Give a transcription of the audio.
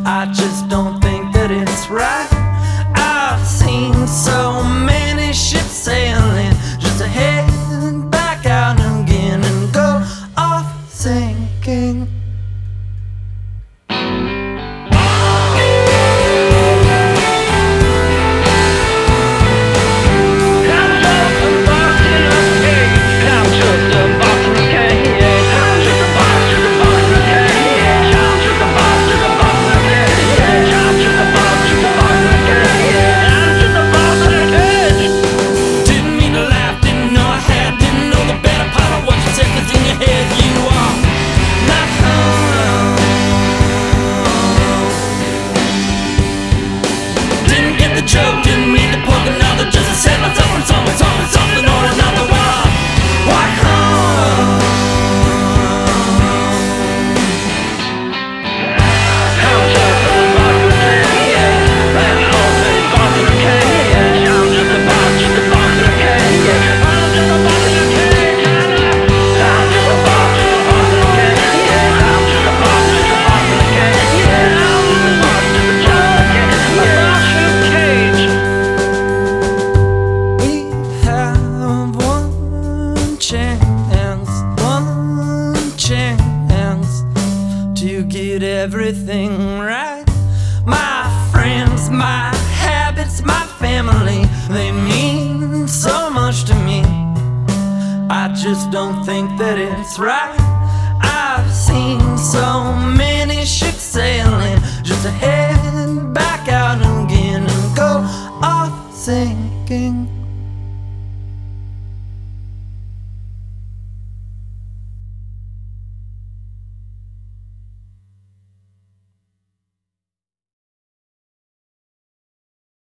I just don't think that it's right. I've seen so many ships sailing just to head back out again and go off sinking. Joke, didn't mean to poke another, just to save myself from something or another. Why home? I'm just a box of candy, yeah. I'm just a box of candy, yeah. I'm just a box of candy, yeah. I'm just a box of candy, yeah. I'm just a box of candy, yeah. I'm just a box of candy, yeah. I'm just a box of candy, yeah. To get everything right. My friends, my habits, my family, they mean so much to me. I just don't think that it's right. I've seen so many ships